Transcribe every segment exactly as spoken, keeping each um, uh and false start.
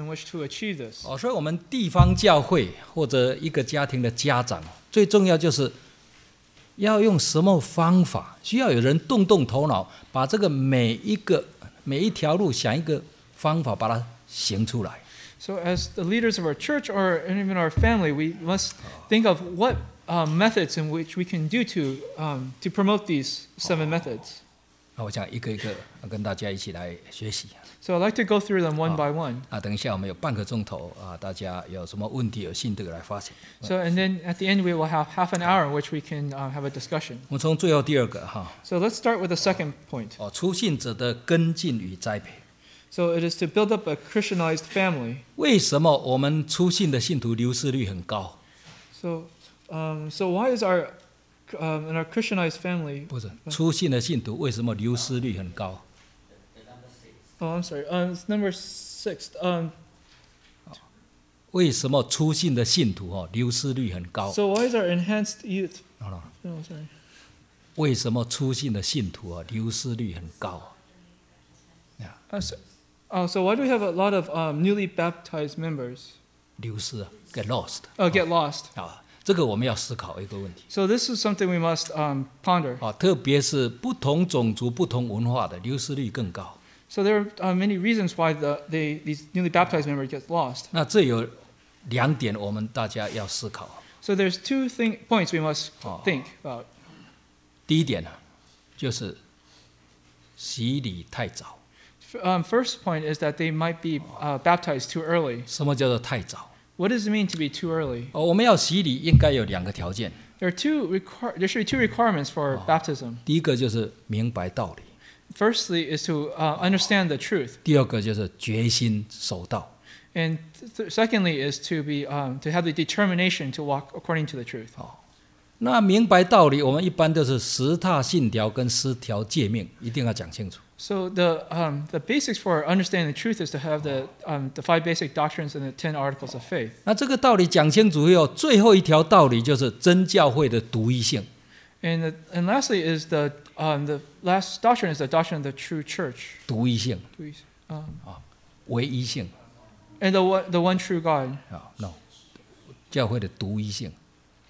in which to achieve this. 哦，所以我们地方教会或者一个家庭的家长，最重要就是要用什么方法，需要有人动动头脑，把这个每一个每一条路想一个方法把它行出来。 So as the leaders of our church or even our family, we must think of what um, methods in which we can do to um, to promote these seven methods. 那我想一个一个跟大家一起来学习。 So I'd like to go through them one by one. 啊，等一下我们有半个钟头啊，大家有什么问题有心得来发言。 So and then at the end we will have half an hour in which we can uh, have a discussion. 我们从最后第二个哈， So let's start with the second point. 哦，初信者的跟进与栽培。 So it is to build up a Christianized family. 为什么我们初信的信徒流失率很高？ So um, so why is our um, in our Christianized family? 不是初信的信徒为什么流失率很高？ Oh, I'm sorry. Um, it's number six. Um, 为什么初信的信徒哦流失率很高？ so why is our enhanced youth? no, no. Oh, sorry. 为什么初信的信徒啊流失率很高？ Uh, so, oh, so why do we have a lot of um, newly baptized members 流失啊 ，get lost uh, get lost? 啊，这个我们要思考一个问题 So this is something we must um, ponder. 啊，特别是不同种族、不同文化的流失率更高。 So there are uh, many reasons why the, they, these newly baptized members get lost. 那这有两点，我们大家要思考。 So there's two thing, points we must Oh. think about. 第一点呢，就是洗礼太早。 F- Um, first point is that they might be uh, baptized too early. 什么叫做太早？ What does it mean to be too early? 哦，我们要洗礼应该有两个条件， There are two requir- there should be two requirements for Oh. baptism. 第一个就是明白道理， Firstly is to uh, understand the truth, 第二个就是决心守道。 and th- secondly is to be um, to have the determination to walk according to the truth. 那明白道理，我们一般都是十大信条跟十条诫命，一定要讲清楚。 So the um, the basics for understanding the truth is to have the um, the five basic doctrines and the ten articles of faith. 那这个道理讲清楚以后，最后一条道理就是真教会的独一性。 And the, and lastly is the um, the last doctrine is the doctrine of the true church. 独一性、 Um, 唯一性 and the one, the one true God. 啊 ，no， 教会的独一性，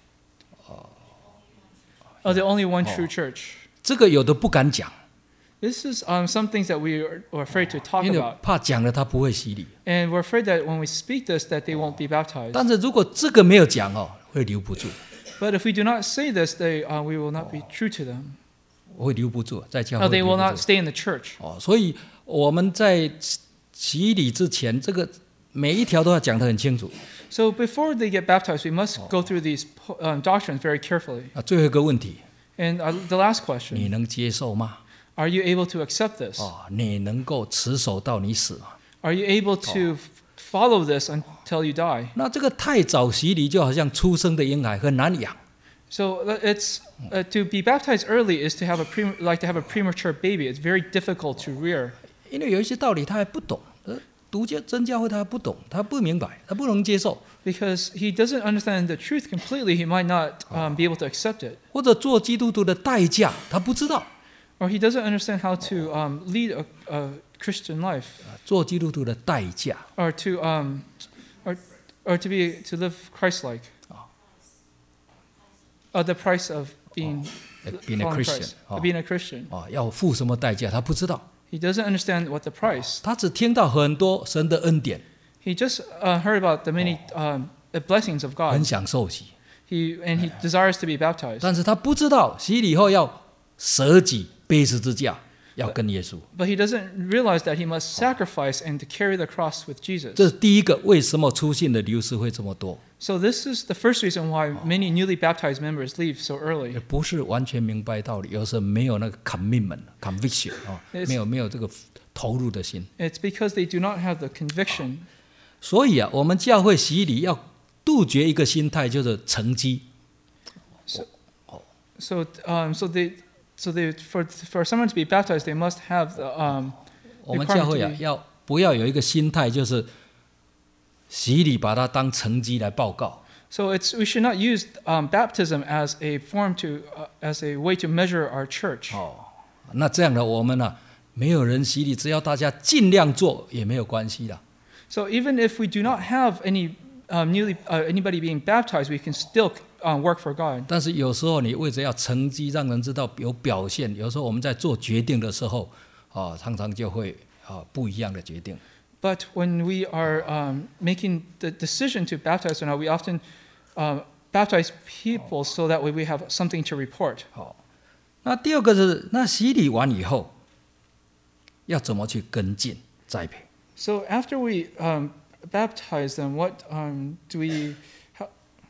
Oh, the only one Oh. true church. 这个有的不敢讲， This is um, some things that we are, are afraid to talk 因为 about, 怕讲了他不会洗礼。 and we're afraid that when we speak this, that they won't be baptized. 但是如果这个没有讲哦，会留不住， But if we do not say this, they uh, we will not be true to them. 会留不住，在教 No, 会 they 留 will 不 not 住。 stay in the church. 哦，所以我们在洗礼之前，这个每一条都要讲得很清楚。 So before they get baptized, we must go through these um, doctrines very carefully. 啊，最后一个问题， And uh, the last 你 question: 能接受吗？ Are you able to accept this? 哦，你能够持守到你死吗？ Are you able to f- follow this until you die? 那这个太早洗礼，就好像出生的婴孩很难养。 So uh, it's uh, to be baptized early is to have a pre- like to have a premature baby. It's very difficult to rear 因为有一些道理他还不懂，呃，读教真教会他还不懂，他不明白，他不能接受， because he doesn't understand the truth completely. He might not um, be able to accept it, 或者做基督徒的代价他不知道， or he doesn't understand how to um, lead a, a Christian life, 做基督徒的代价 or to um, or or to be to live Christ-like. Uh, the price of being being a following Christian Christ, 哦 of being a Christian. 啊，要付什么代价他不知道， He doesn't understand what the price. 他只听到很多神的恩典， He just uh, heard about the many um, the blessings of 很 God. 想受洗， He and he desires to be baptized, 但是他不知道洗礼后要舍己背十字架，要跟耶稣。 but he doesn't realize that he must sacrifice and to carry the cross with Jesus. 这是第一个，为什么出信的流失会这么多？ So this is the first reason why many newly baptized members leave so 也 early. 不是完全明白道理，有时候没有那个 commitment、conviction 啊， It's- 没有没有这个投入的心。 It's because they do not have the conviction. 所以啊，我们教会洗礼要杜绝一个心态，就是成绩。 So um, so they so they for for someone to be baptized, they must have the um, 我们教会啊，要不要有一个心态，就是洗礼把它当成绩来报告。 So it's we should not use um, baptism as a form to uh, as a way to measure our church. 哦，那这样的我们呢、啊，没有人洗礼，只要大家尽量做也没有关系的。 So even if we do not have any um, newly uh, anybody being baptized, we can still um, work for God. 但是有时候你为着要成绩，让人知道有表现，有时候我们在做决定的时候，啊，常常就会啊不一样的决定。 But when we are um, making the decision to baptize or not, we often um, baptize people so that way we have something to report. 好，那第二个是，那洗礼完以后，要怎么去跟进栽培？ So after we um, baptize them, what um, do we, how,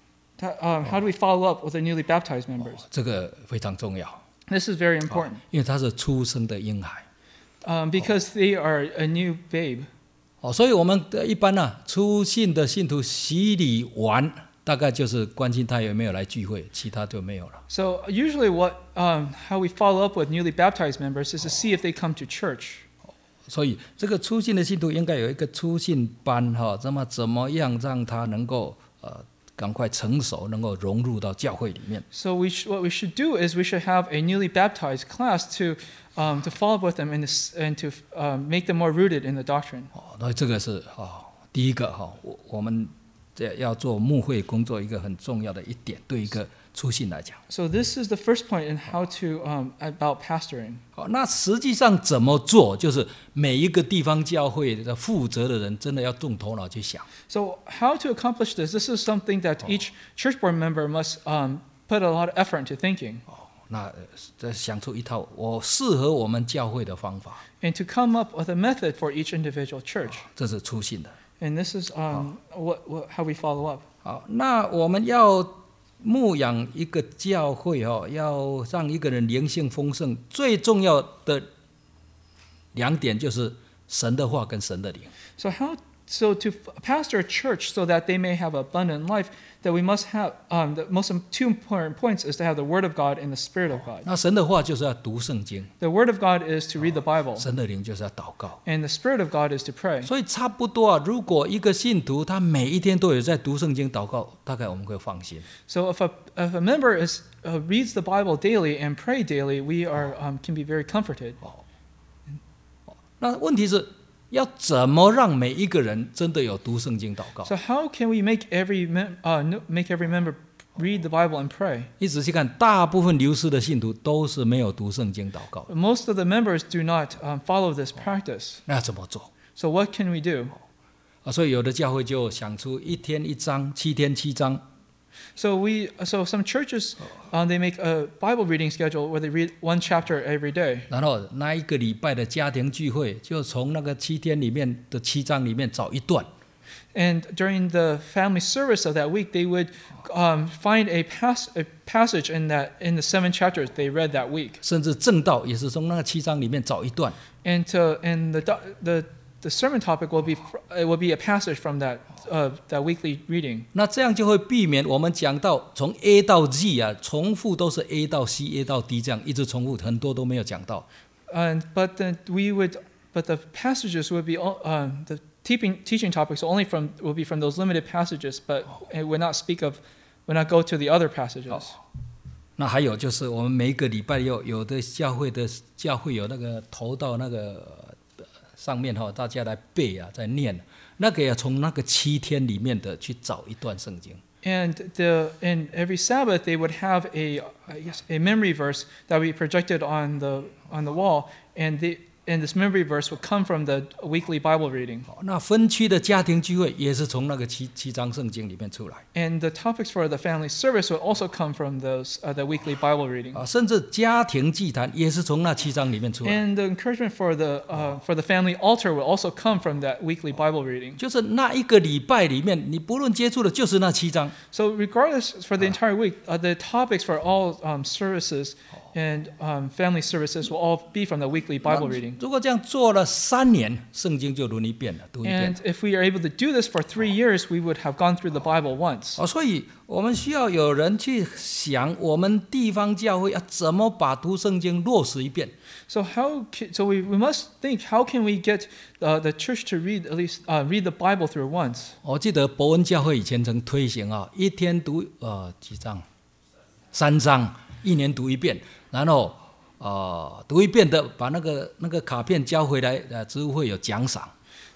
um, how do we follow up with the newly baptized members? 这个非常重要， This is very important 因为他是出生的婴孩。 um, because they are a new babe. 哦，所以我们的一般呢、啊，初信的信徒洗礼完，大概就是关心他有没有来聚会，其他就没有了。 So usually what, um, how we follow up with newly baptized members is to see if they come to church. 所以这个初信的信徒应该有一个初信班哈，那么怎么样让他能够呃赶快成熟，能够融入到教会里面？ So we sh- what we should do is we should have a newly baptized class to, um, to follow up with them and to, and to um, make them more rooted in the doctrine. 哦，那这个是哦第一个哈，我我们这要做牧会工作一个很重要的一点，对一个初信来讲。 So this is the first point in how to um, about pastoring. 好，那实际上怎么做？就是每一个地方教会的负责的人，真的要动头脑去想。 So how to accomplish this? This is something that each church board member must um, put a lot of effort into thinking. 哦，那呃再想出一套我适合我们教会的方法， And to come up with a method for each individual church. 这是初信的。 And this is um, what, what, how we follow up. 好，那我们要牧养一个教会哦，要让一个人灵性丰盛，最重要的两点就是神的话跟神的灵。 So how so to pastor a church so that they may have abundant life, that we must have um, the most im- two important points is to have the Word of God and the Spirit of God. 那神的话就是要读圣经， The Word of God is to read the Bible, 神的灵就是要祷告。 and the Spirit of God is to pray. 所以差不多啊，如果一个信徒他每一天都有在读圣经祷告，大概我们会放心。 So if a if a member is uh, reads the Bible daily and pray daily, we are um, can be very comforted. 那问题是要怎么让每一个人真的有读圣经祷告？ So how can we make every mem- uh, no- make every member read the Bible and pray? 一仔细看，大部分流失的信徒都是没有读圣经祷告的。 Most of the members do not um, follow this practice. 那要怎么做？ So what can we do? 啊，所以有的教会就想出一天一章，七天七章。 So we so some churches um, they make a Bible reading schedule where they read one chapter every day. 然后那一个礼拜的家庭聚会，就从那个七天里面的七章里面找一段， And during the family service of that week, they would um, find a, pas- a passage in that in the seven chapters they read that week. 甚至正道也是从那个七章里面找一段。 And to, and the do- the the sermon topic will be fr- it will be a passage from that uh, that weekly reading. 那这样就会避免我们讲到从 A 到 Z 啊，重复都是 A 到 C、A 到 D 这样一直重复，很多都没有讲到。 And but then we would but the passages would be all- um, the teaching teaching topics only from will be from those limited passages, but it would not speak of would not go to the other passages. 那还有就是我们每一个礼拜有有的教会的教会有那个投到那个呃上面哈，大家来背啊，在念，那个要从那个七天里面的去找一段圣经。 And the and every Sabbath they would have a I guess a memory verse that we projected on the on the wall, and the and this memory verse would come from the weekly Bible reading. 好，那分区的家庭聚会也是从那个七七章圣经里面出来 And the topics for the family service would also come from those uh, the weekly Bible reading. 啊，甚至家庭祭坛也是从那七章里面出来。 And the encouragement for the uh, for the family altar will also come from that weekly Bible reading. 就是那一个礼拜里面，你不论接触的就是那七章。 So regardless for the entire week, uh, the topics for all um, services and um, family services will all be from the weekly Bible reading. 如果这样做了三年，圣经就轮一遍了，读一遍 And。if we are able to do this for three years, we would have gone through the Bible once. 哦，所以我们需要有人去想，我们地方教会要怎么把读圣经落实一遍。 So how? Can, so we, we must think how can we get uh, the church to read at least uh, read the Bible through once? 我记得伯恩教会以前曾推行啊，一天读呃几章，三章，一年读一遍，然后呃读一遍的把那个那个卡片交回来，呃，职务会有奖赏。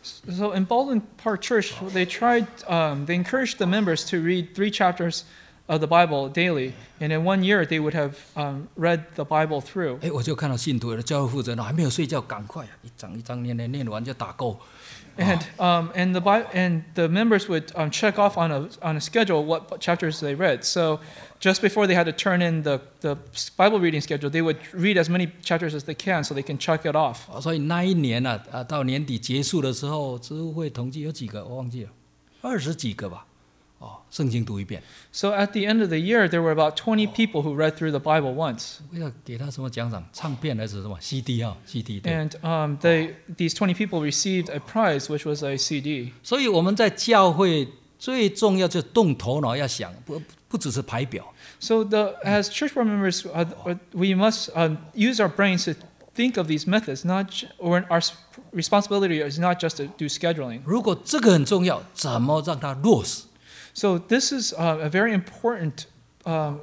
So in Baldwin Park Church, they tried, um, they encouraged the members to read three chapters of the Bible daily, and in one year they would have um, read the Bible through. 哎，我就看到信徒有的教会负责人还没有睡觉，赶快一章一章念念念完就打勾。 And um, and the Bi- and the members would um, check off on a on a schedule what chapters they read. So just before they had to turn in the, the Bible reading schedule, they would read as many chapters as they can so they can check it off. 哦，所以那一年啊，啊，到年底结束的时候，知务会统计有几个，我忘记了，二十几个吧。哦，圣经读一遍。 So at the end of the year, there were about twenty people who read through the Bible once. 为了给他什么奖赏？唱片还是什么 C D 啊 ？C D 对。 And um, they these twenty people received a prize, which was a C D. 所以我们在教会最重要就是动头脑，要想，不不只是排表。 So the as church board members, uh, we must um, use our brains to think of these methods. Not j- or our s- responsibility is not just to do scheduling. 如果这个很重要，怎么让它落实？ So this is uh, a very important um,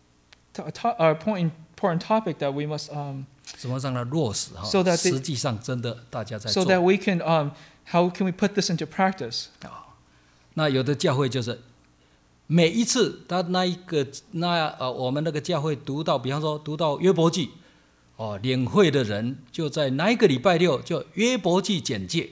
t- to- uh, point, important topic that we must um, 怎么让它落实？哈， So that they- 实际上真的大家在 so 做。 that we can um, how can we put this into practice? 那有的教会就是每一次他那一个那呃，我们那个教会读到，比方说读到约伯记，哦，领会的人就在那一个礼拜六就约伯记简介。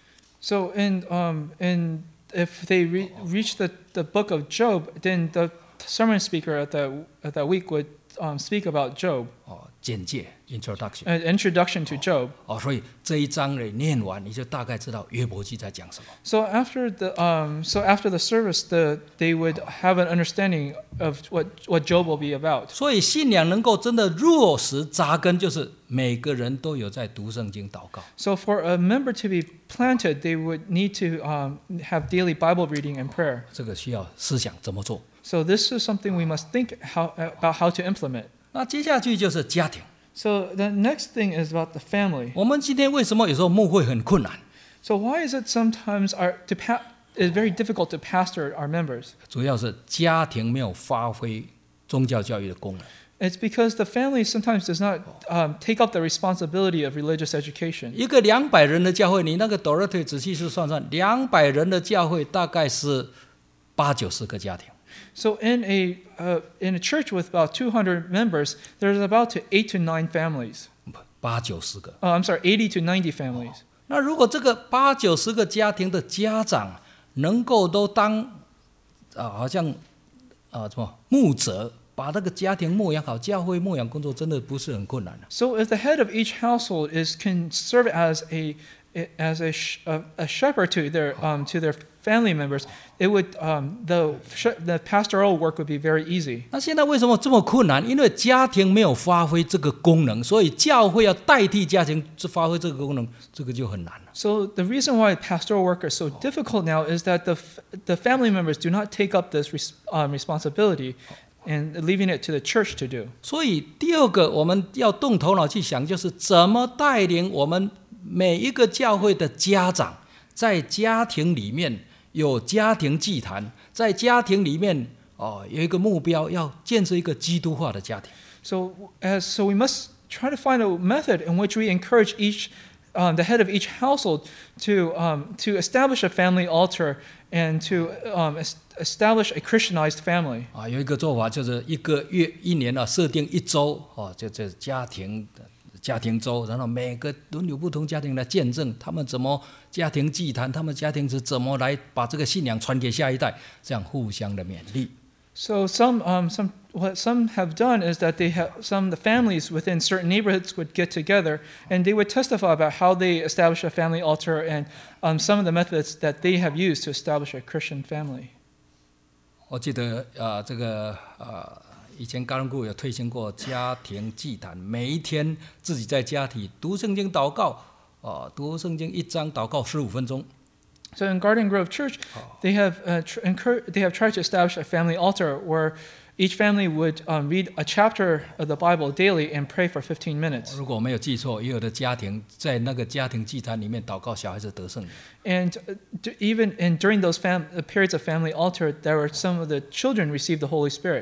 So in um, in if they re- reach the, the book of Job, then the sermon speaker at that at that week would um, speak about Job, 哦，简介 （introduction）。 an introduction to Job. 哦，所以这一章呢念完，你就大概知道约伯记在讲什么。 So after the um, so after the service, the they would have an understanding of what, what Job will be about. 所以信仰能够真的落实扎根，就是每个人都有在读圣经、祷告。 So for a member to be planted, they would need to um, have daily Bible reading and prayer. 这个需要思想怎么做。 So this is something we must think how, about how to implement. 那接下去就是家庭。 So the next thing is about the family. 我们今天为什么有时候牧会很困难？ So why is it sometimes our, to pa- it's very difficult to pastor our members? 主要是家庭没有发挥宗教教育的功能。 It's because the family sometimes does not um, take up the responsibility of religious education. 一个两百人的教会，你那个 Dorothy 仔细去算算，两百人的教会大概是八九十个家庭。 So in a uh, in a church with about two hundred members, there's about to eight to nine families. 八九十个。 Oh, I'm sorry, eighty to ninety families. 那如果这个八九十个家庭的家长能够都当啊，好像啊什么牧者，把那个家庭牧养好，教会牧养工作真的不是很困难的。 So if the head of each household is can serve as a as a, sh- a, a shepherd to their um, to their family members, it would um, the sh- the pastoral work would be very easy. 那现在为什么这么困难？因为家庭没有发挥这个功能，所以教会要代替家庭发挥这个功能，这个就很难了。 So the reason why pastoral work is so difficult now is that the f- the family members do not take up this res- um, responsibility, and leaving it to the church to do. 所以第二个我们要动头脑去想，就是怎么带领我们每一个教会的家长，在家庭里面有家庭祭坛，在家庭里面哦有一个目标，要建设一个基督化的家庭。 So as so we must try to find a method in which we encourage each um, the head of each household to um, to establish a family altar and to um, es- establish a Christianized family. 啊，有一个做法就是一个月、一年啊，设定一周哦，就这家庭家庭周，然后每个轮流不同家庭来见证他们怎么家庭祭坛，他们家庭是怎么来把这个信仰传给下一代，这样互相的勉励。 So some um, some what some have done is that they have some of the families within certain neighborhoods would get together and they would testify about how they establish a family altar and um, some of the methods that they have used to establish a Christian family. 我记得啊、呃，这个呃，以前高人顾有推行过家庭祭坛，每一天自己在家里读圣经祷告，啊、呃，读圣经一章祷告十五分钟。 So in Garden Grove Church, they have uh, tr- encour- they have tried to establish a family altar where each family would um, read a chapter of the Bible daily and pray for fifteen minutes. 如果我没有记错，也有的家庭在那个家庭祭坛里面祷告，小孩子得胜。 And uh, d- even and during those fam- uh, periods of family altar, there were some of the children received the Holy Spirit.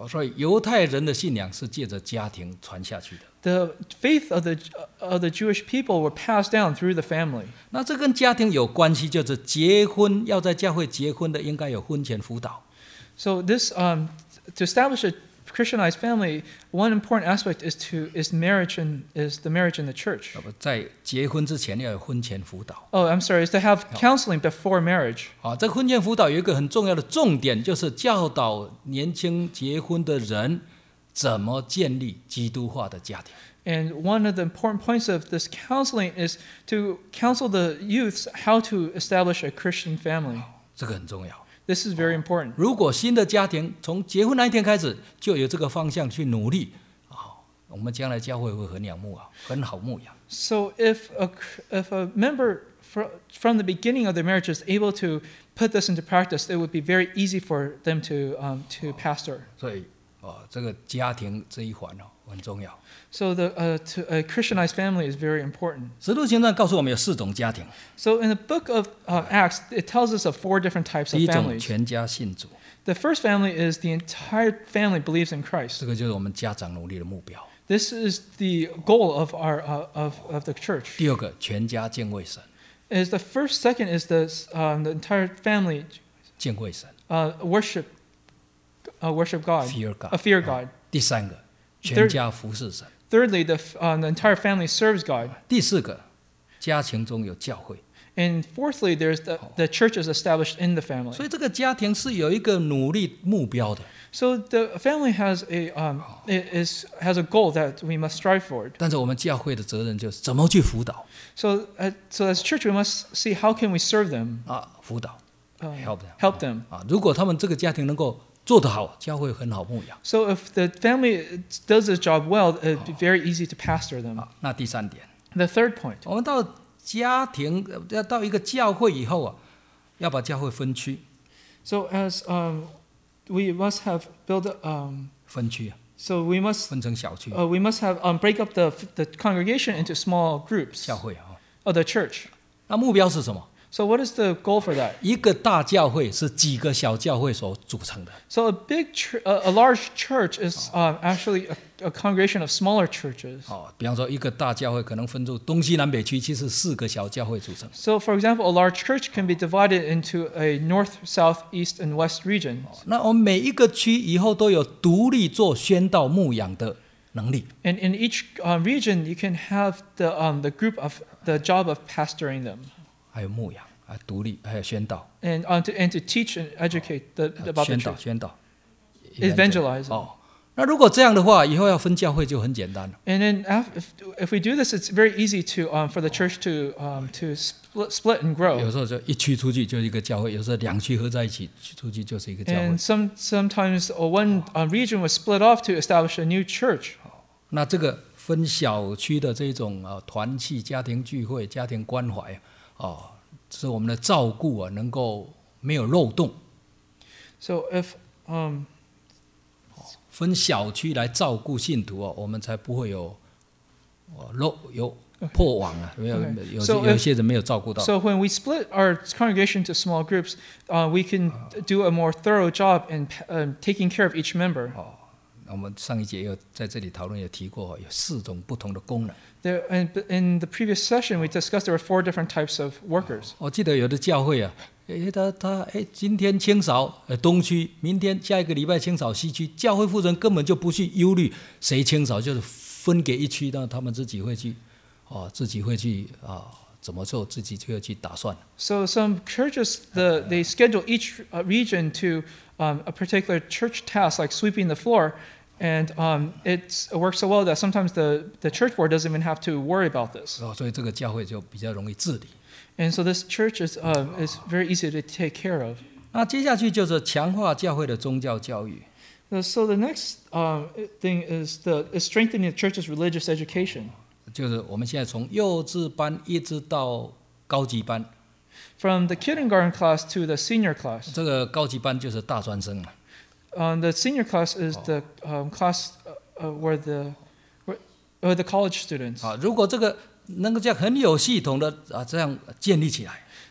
哦，所以犹太人的信仰是借着家庭传下去的。 The faith of the of the Jewish people were passed down through the family. 那这跟家庭有关系，就是结婚要在教会结婚的，应该有婚前辅导。 So this um, to establish a Christianized family, one important aspect is to is marriage and is the marriage in the church. 在结婚之前要有婚前辅导。 Oh, I'm sorry, is to have counseling before marriage. 啊，这个婚前辅导有一个很重要的重点，就是教导年轻结婚的人怎么建立基督化的家庭。 And one of the important points of this counseling is to counsel the youths how to establish a Christian family. 这个很重要。 This is very important. 如果新的家庭从结婚那一天开始就有这个方向去努力，啊，我们将来教会会很养牧啊，很好牧养。 So if a, if a member fr- from the beginning of their marriage is able to put this into practice, it would be very easy for them to um, to pastor. 所以，啊，这个家庭这一环哦很重要。 So the uh, to, a Christianized family is very important. 使徒行传告诉我们有四种家庭， So in the book of uh, Acts, it tells us of four different types 第 of 一种 families. 全家信主， The first family is the entire family believes in Christ. 这个就是我们家长努力的目标。 This is the goal of our uh, of of the church. 第二个全家敬畏神， Is the first, second is the um, the entire family 敬畏神 uh, worship uh, worship God, ，fear God， uh, fear God. 第三个全家服侍神， Thirdly, the uh, the entire family serves God. 第四个家庭中有教会。 And fourthly, there's the the church is established in the family. 所以这个家庭是有一个努力目标的。 So the family has a um, is has a goal that we must strive for. 但是我们教会的责任就是怎么去辅导 So uh, so as church, we must see how can we serve them, 啊，辅导 uh, help them help them. 啊。如果他们这个家庭能够做得好，教会很好牧养 So if the family does this job well, it'd be very easy to pastor them. 啊。那第三点， The third point. 我们到家庭呃要到一个教会以后啊，要把教会分区， So as um, we must have built um, 分区啊， so we must 分成小区 uh, we must have um, break up the the congregation into small groups 教会啊。 of the church. 那目标是什么？ So what is the goal for that? 一个大教会是几个小教会所组成的。 So a big, ch- a, a large church is um, actually a, a congregation of smaller churches. 哦，比方说一个大教会可能分出东西南北区，其实四个小教会组成。 So for example, a large church can be divided into a north, south, east, and west region. 那我们每一个区以后都有独立做宣道牧养的能力。 And in each um, region, you can have the um, the group of the job of pastoring them, 还有牧养，还有独立，还有宣道， and uh, to, and to teach and educate the, about the 宣导， church, 宣导 evangelize. 哦，那如果这样的话，以后要分教会就很简单了。 And then af- if, if we do this, it's very easy to um, for the church to um, to split, split and 有 grow. 时候就一区出去就是一个教会，有时候两区合在一起出去就是一个教会 And。some sometimes uh, one uh, region was split off to establish a new church. 那这个分小区的这种啊团契、家庭聚会、家庭关怀啊，使我们的照顾啊能够没有漏洞。 So if um, 分小区来照顾信徒啊，我们才不会有哦漏有破网啊，没有 Okay. 有 So 有一些人没有照顾到。 so when we split our congregation into small groups, uh, we can do a more thorough job in um, taking care of each member. 哦，我们上一节有在这里讨论有提过，有四种不同的功能。 There, and in the previous session, we discussed there were four different types of workers. 我记得有的教会啊，诶，他他诶，今天清扫呃东区，明天下一个礼拜清扫西区，教会负责人根本就不去忧虑谁清扫，就是分给一区，那他们自己会去，哦，自己会去啊怎么做，自己就会去打算。 So some churches, the, they schedule each uh, region to um, a particular church task, like sweeping the floor, and um, it's, it works so well that sometimes the, the church board doesn't even have to worry about this. 哦，所以这个教会就比较容易治理。 And so this church is, uh, is very easy to take care of. 那接下去就是强化教会的宗教教育。 Uh, So the next um, thing is the is strengthening the church's religious education. 就是我们现在从幼稚班一直到高级班， From the kindergarten class to the senior class. 这个高级班就是大专生了。 Um, the senior class is the um, class uh, uh, where the where, where the college students. 啊，如果这个能够这样很有系统的啊这样建立起来，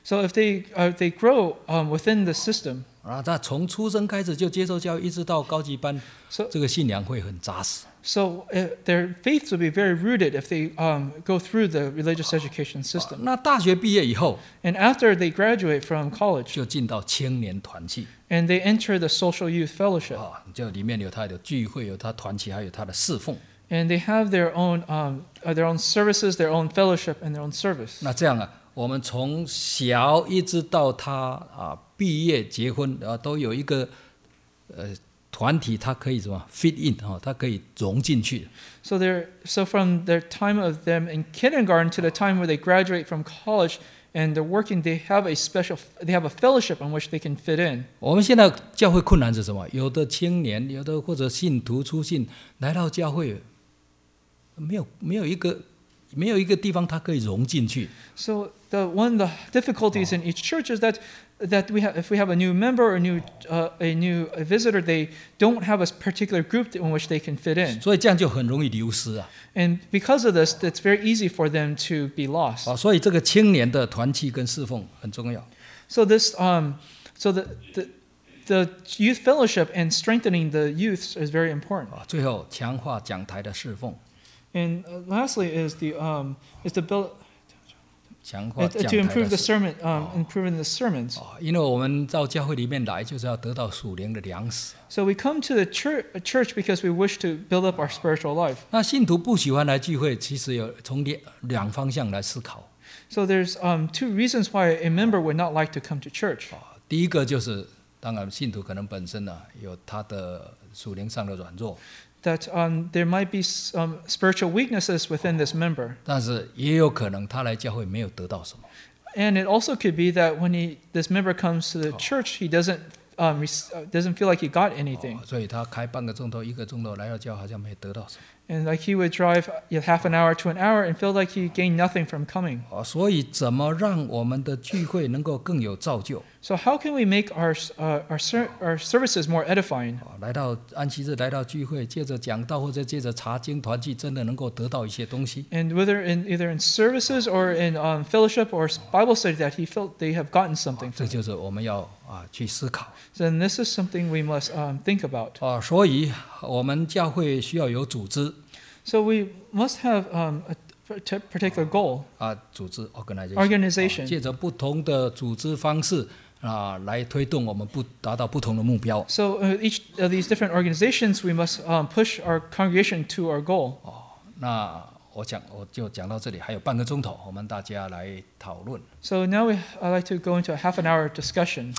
So if they uh, they grow um, within the system, 啊，他从出生开始就接受教育，一直到高级班， so 这个信仰会很扎实。 so uh, their faith will be very rooted if they um, go through the religious education system. 那大学毕业以后， And after they graduate from college, 就进到青年团契 and they enter the social youth fellowship, 啊，就里面有他的聚会，有他团契，还有他的侍奉。 and they have their own um, uh, their own services, their own fellowship, and their own service. 那这样啊，我们从小一直到他啊毕业结婚啊，都有一个呃团体，他可以什么 fit in 啊，他可以融进去。 So they're so from their time of them in kindergarten to the time where they graduate from college and they're working, they have a special they have a fellowship on which they can fit in. 我们现在教会困难是什么？有的青年，有的或者信徒出信来到教会，没有没有一个没有一个地方他可以融进去。 So the one of the difficulties in each church is that that we have if we have a new member or a new uh, a new visitor, they don't have a particular group in which they can fit in. 所以这样就很容易流失啊！ And because of this, it's very easy for them to be lost. 啊，所以这个青年的团契跟侍奉很重要。 So this, um, so the, the the youth fellowship and strengthening the youths is very important. 啊，最后强化讲台的侍奉， And uh, lastly, is the um, is to build 强化 uh, 讲 to 台 improve 的 the 侍 sermon, um, improving the sermons. 啊，因为我们到教会里面来，就是要得到属灵的粮食。 So we come to the church, church because we wish to build up our spiritual life. 那信徒不喜欢来聚会，其实有从两两方向来思考。 So there's um, two reasons why a member would not like to come to church. 啊，第一个就是，当然信徒可能本身呢、啊、有他的属灵上的软弱， That um, there might be some spiritual weaknesses within this member. 但是也有可能他来教会没有得到什么。 And it also could be that when he, this member comes to the church, he doesn't, um, rec- uh, doesn't feel like he got anything. 哦所以他开半个钟头、一个钟头来到教，好像没得到什么。 And like he would drive uh, half an hour to an hour and feel like he gained nothing from coming. 哦，所以怎么让我们的聚会能够更有造就？ So how can we make our, uh, our, ser- our services more edifying? 哦，来到安息日，来到聚会，借着讲道或者借着查经团契，真的能够得到一些东西。 And whether in either in services or in um, fellowship or Bible study, that he felt they have gotten something 这 from it. 就是我们要啊去思考。 So then this is something we must um, think about. 啊，所以我们教会需要有组织 So we must have um, a parti- particular goal, 啊，组织 organization， organization. 啊借着不同的组织方式啊，来推动我们不达到不同的目标。 So uh, each of these different organizations, we must um, push our congregation to our goal. 哦，那我讲我就讲到这里，还有半个钟头，我们大家来讨论。 So now we, I'd like to go into a half an hour discussion.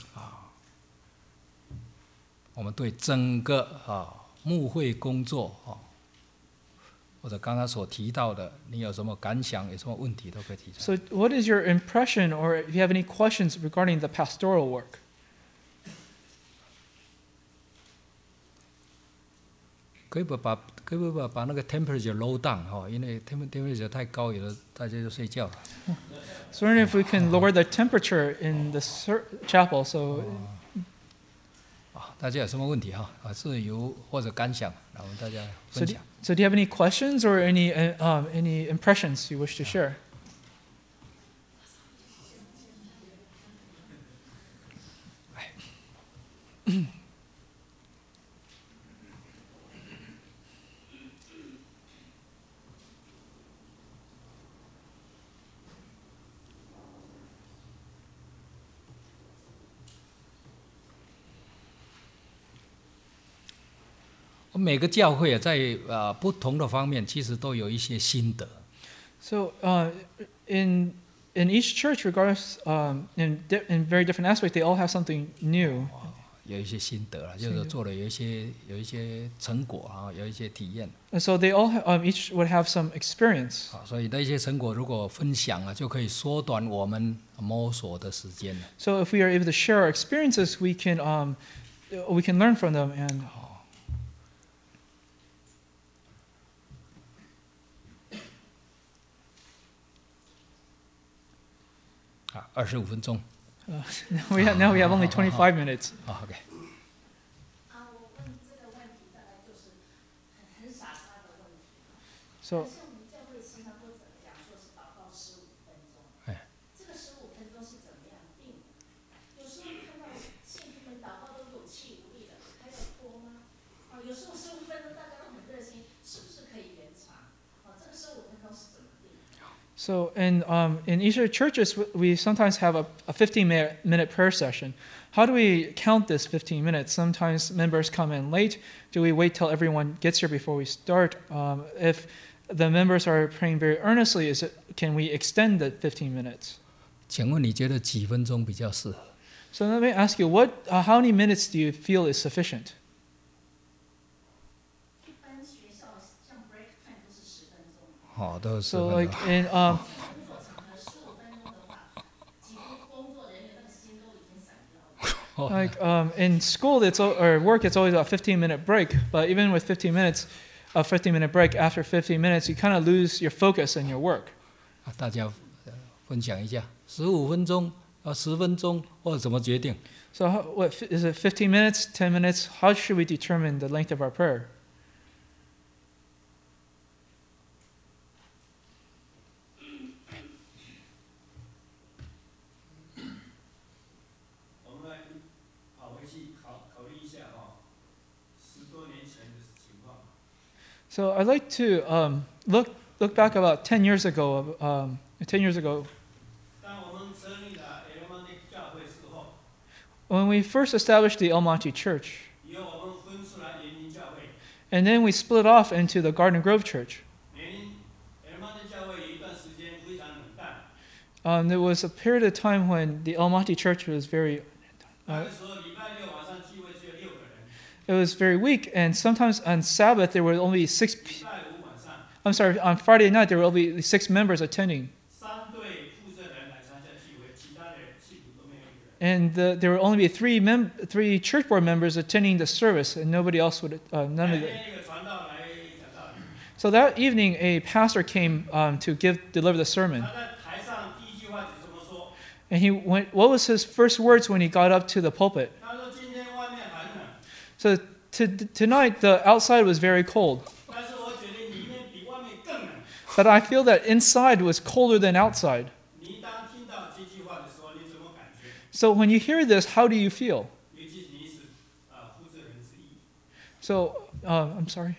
我们对整个啊牧会工作啊，或者刚刚所提到的，你有什么感想，有什么问题都可以提出来。 So what is your impression, or if you have any questions regarding the pastoral work? 可以不把可以不把把那个 temperature low down 哈，因为 temp temperature 太高，有的大家就睡觉了。 So wondering if we can lower the temperature in the ser- chapel. So 啊，大家有什么问题哈？啊，自由或者感想，来我们大家 So 分 do, 享。 so do you have any questions or any uh, um, any impressions you wish to share? 每个教会啊，在啊、呃、不同的方面，其实都有一些心得。 So uh, in in each church, regardless um, in di- in very different aspects, they all have something new. 有一些心得啊，就是做了有一些有一些成果啊，有一些体验 And so they all ha- um, each would have some experience. 啊，所以那些成果如果分享啊，就可以缩短我们摸索的时间。 So if we are able to share our experiences, we can um, we can learn from them. And 啊，二十五分钟 uh, now we have, now we have only twenty-five minutes. 啊 ，OK。 啊，我问这个问题大概就是很很傻叉的问题。 So 像我们教会经常都讲说是祷告十五分钟， 哎， 这个十五分钟是怎么样 So in um, in Eastern churches, we sometimes have a, a fifteen minute, minute prayer session. How do we count this fifteen minutes? Sometimes members come in late. Do we wait till everyone gets here before we start? Um, if the members are praying very earnestly, is it, can we extend the fifteen minutes? 请问你觉得几分钟比较适合？ So let me ask you, what, uh, how many minutes do you feel is sufficient? 一般学校像 break time 都是十分钟， 好，都是 So 分 like 钟。 in um, 工作场合十五分钟的话，几乎工作人员那个心都已经散掉了。 like um, in school, it's al- or work, it's always a fifteen minute break. But even with fifteen minutes, a fifteen minute break, after fifteen minutes, you kind of lose your focus in your work. 啊大家呃分享一下，十五分钟、呃十分钟，或者怎么决定？ So how, what is it? Fifteen minutes, ten minutes? How should we determine the length of our prayer? 我们来跑回去考考虑一下哈，十多年前的情况。 So I'd like to um, look look back about ten years ago. Um, ten years ago, 当我们成立了 Elmont 教会之后， when we first established the El Monte Church, 以后我们分出来联营教会。 and then we split off into the Garden Grove Church. 联营 Elmont 教会有一段时间非常冷淡， Um, there was a period of time when the El Monte Church was very 那个时候礼拜六晚上聚会只有六个人， it was very weak, and sometimes on Sabbath there were only six. 礼拜五晚上 I'm sorry, on Friday night there were only six members attending, 三对负责人来参加聚会，其他的信徒都没有一个人。 and the, there were only be three mem- three church board members attending the service, and nobody else would. Uh, 那 none of the, 天一个传道来讲道理， so that evening, a pastor came um, to give deliver the sermon, 他在台上第一句话就这么说， and he went. What was his first words when he got up to the pulpit? 他说今天外面寒冷， So to, tonight the outside was very cold, 但是我觉得里面比外面更冷。 but I feel that inside was colder than outside. 你当听到这句话的时候，你怎么感觉？ So when you hear this, how do you feel? 尤其你是啊负责人之一， So uh, I'm sorry,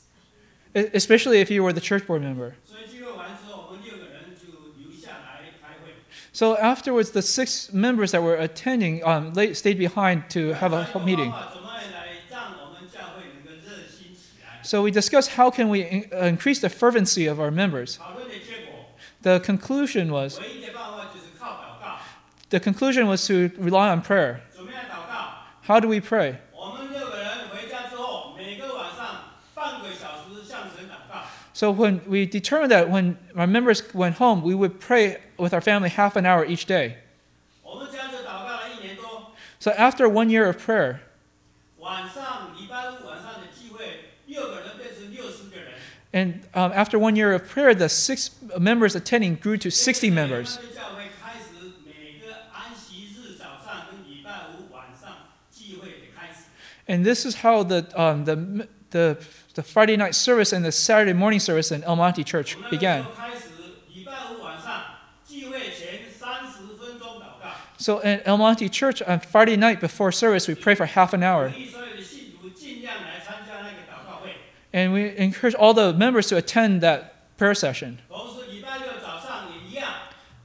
E- especially if you were the church board member. 所以聚会完之后，我们六个人就留下来开会。 So afterwards, the six members that were attending um, late, stayed behind to have a 找一个 meeting. 方法怎么来让我们教会能够热心起来？ So we discussed how can we in- uh, increase the fervency of our members. 讨论的结果， The conclusion was 唯一的办法就是靠祷告。 the conclusion was to rely on prayer. 怎么样祷告？ How do we pray? 我们六个人回家之后，每个晚上半个小时向神祷告。 So when we determined that when our members went home, we would pray with our family half an hour each day. 我们这样子祷告了一年多， So after one year of prayer, 晚上礼拜五晚上的聚会，六个人变成六十个人。 and um, after one year of prayer, the six members attending grew to sixty members. 我们的教会开始每个安息日早上跟礼拜五晚上聚会的开始。 And this is how the, um, the, the, the Friday night service and the Saturday morning service in El Monte Church 我们那个时 began. 候开始礼拜五晚上聚会前三十分钟祷告， So in El Monte Church, on Friday night before service, we pray for half an hour. 鼓励所有的信徒尽量来参加那个祷告会。 And we encourage all the members to attend that prayer session. 同时礼拜六早上也一样，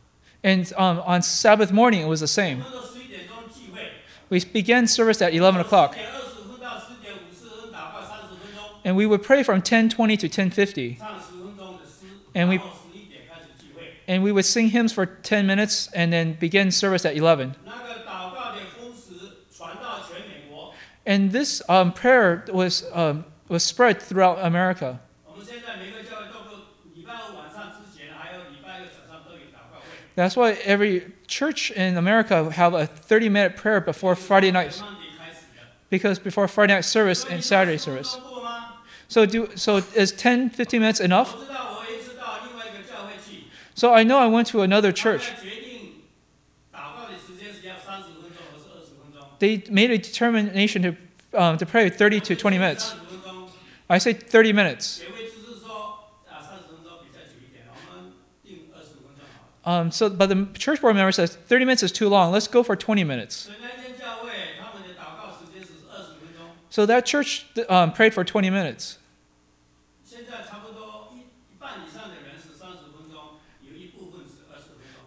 And um, on Sabbath morning, it was the 我 same. 们都十一点钟聚会， We began service at eleven 十 o'clock. 点二十分到十点五十分祷告三十分钟， And we would pray from ten twenty to ten fifty. 唱十分钟的诗， And we- 然后十一点开始聚会。 And we would sing hymns for ten minutes and then begin service at eleven. 那个祷告的风时传到全美国。 And this um, prayer was, um, was spread throughout America. 我们现在每个教会都有礼拜五晚上之前，还有礼拜六早上都有祷告会。 That's why every church in America have a thirty minute prayer before Friday night, 慢慢地开始的。 because before Friday night service 所以 and 你说 Saturday 十分 service. 钟够吗？ So do so is ten, fifteen minutes enough? 我知道，我也知道另外一个教会去， So I know I went to another 他们 church. 决定祷告的时间是要三十分钟，或是二十分钟。 They made a determination to um, to pray thirty to twenty minutes. 三十分钟， I say thirty minutes. 有位只是说啊，三十分钟比较久一点，我们定二十分钟好了。 Um, so, but the church board member says thirty minutes is too long. Let's go for twenty minutes. 所以那间教会他们的祷告时间是二十分钟， So that church um, prayed for twenty minutes. 现在差不多一一半以上的人是三十分钟，有一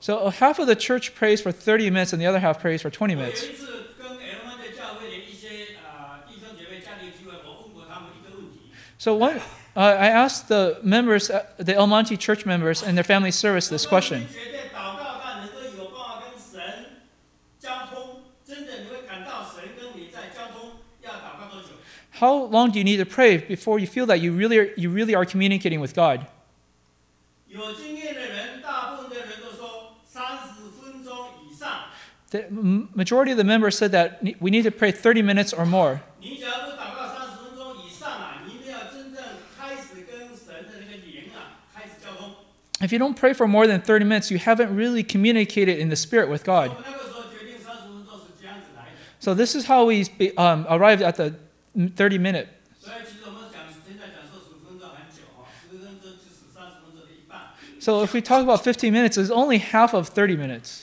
So half of the church prays for thirty minutes, and the other half prays for twenty 我有 minutes. 一次跟 L 曼的教会的一些啊、弟兄姐妹家庭聚会，我问过他们一个问题。 So one, uh, I asked the members, uh, the El Monte church members and their family service this 我说 question. 你们觉得祷告它能够有办法跟神交通？真的你会感到神跟你在交通，要祷告多久？ How long do you need to pray before you feel that you really are, you really are communicating with God? 有经验的人，大部分的人都说三十分钟以上。 The m- majority of the members said that ne- we need to pray thirty minutes or more. 你只要不祷告三十分钟以上啊，你没有真正开始跟神的那个灵啊开始交通。 If you don't pray for more than thirty minutes, you haven't really communicated in the spirit with 我 God. 们那个时候决定三十分钟是这样子来的。 So this is how we be, um, arrived at the thirty minute. 所以其实我们讲现在讲说十五分钟很久哦，十分钟就是三十分钟的一半。 So if we talk about fifteen minutes, it's only half of thirty minutes.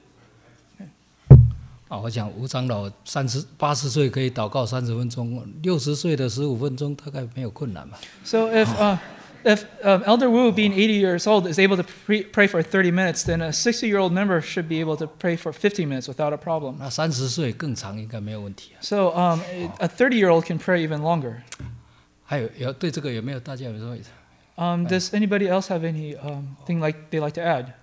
啊，我想吴长老三十八十岁可以祷告三十分钟，六十岁的十五分钟大概没有困难吧？ So if uh, if um, Elder Wu, being eighty years old, is able to pre- pray for thirty minutes, then a sixty-year-old member should be able to pray for fifty minutes without a problem. 那三十岁更长应该没有问题啊。 So um, a thirty-year-old can pray even longer. 还有有对这个有没有大家有什么？ Um, does anybody else have any um, thing like they like to add?